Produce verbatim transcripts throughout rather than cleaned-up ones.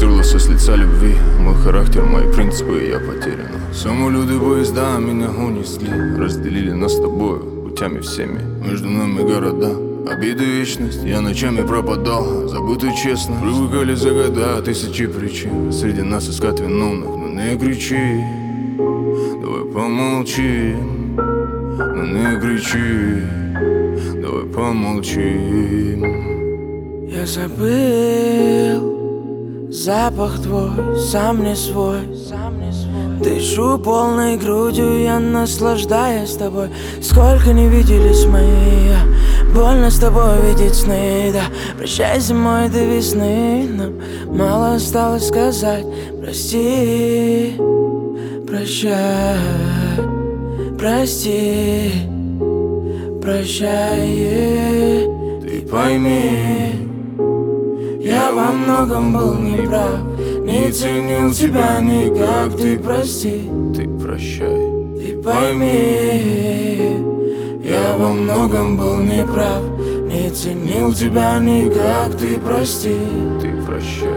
скрылась с лица любви. Мой характер, мои принципы, я потерян. Самолеты, поезда меня унесли, разделили нас с тобою путями всеми. Между нами города, обиды, вечность. Я ночами пропадал, забытый честно. Привыкали за года тысячи причин среди нас искать виновных, но не кричи. Давай помолчим, но не кричи. Давай помолчим. Я забыл запах твой, сам не свой. Дышу полной грудью, я наслаждаюсь тобой. Сколько не виделись мы, больно с тобой видеть сны, да. Прощай зимой до весны, нам мало осталось сказать. Прости, прощай, прости, прощай. Ты пойми, я во многом был неправ, не ценил тебя никак. Ты прости, ты прощай. Ты пойми, я во многом был неправ, не ценил тебя никак. Ты прости, ты прощай.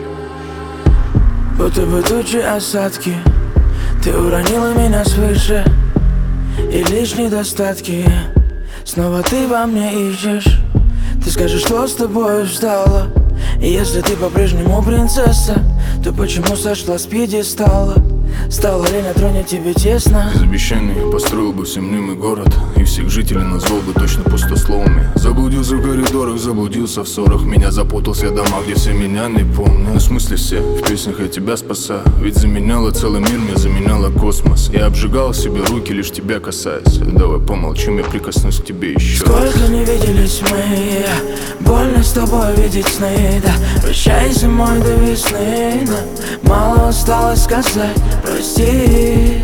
Будто бы тучи осадки, ты уронила меня свыше, и лишь недостатки снова ты во мне ищешь. Ты скажешь, что с тобой стало? И если ты по-прежнему принцесса, то почему сошла с пьедестала? Стало ли на троне тебе тесно? Из обещаний построил бы всем мнимый город, и всех жителей назвал бы точно пустословами. Заблудился в коридорах, заблудился в ссорах. Меня запутался в домах, где все меня не помнят. В смысле все, в песнях я тебя спасаю. Ведь заменяла целый мир, мне заменяла космос. Я обжигал себе руки, лишь тебя касаясь. Давай помолчим, я прикоснусь к тебе еще. Сколько не виделись мы, больно с тобой видеть сны, да. Прощай зимой до весны, нам мало осталось сказать. Прости,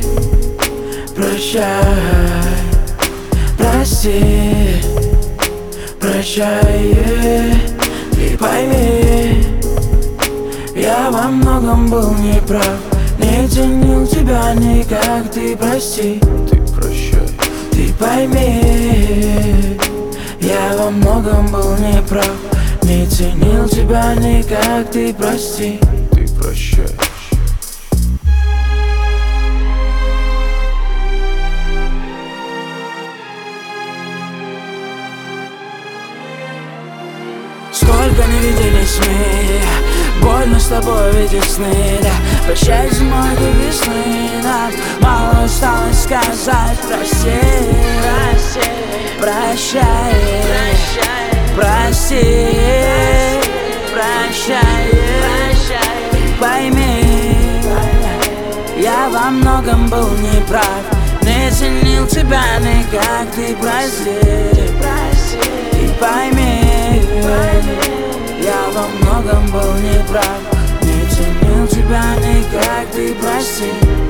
прощай, прости, прощай. Ты пойми, я во многом был неправ, не ценил тебя никак. Ты прости, ты прощай. Ты пойми, я во многом был неправ, не ценил тебя никак. Ты прости, ты прощай. Сколько не виделись мы, больно с тобой видеть сны, да. Прощай зимой до весны, нам мало осталось сказать. Прости, прости, прощай, прости, прощай, прощай. Пойми, я во многом был неправ, не ценил тебя никак. Ты прости, ты пойми, я во многом был неправ, не ценил тебя никак. Ты прости.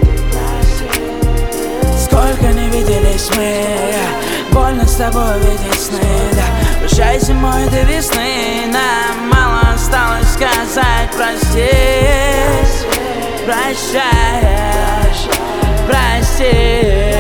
Сколько не виделись мы, больно с тобой видеть сны, да. Прощай зимой до весны, нам мало осталось сказать. Прости, прощай, прости.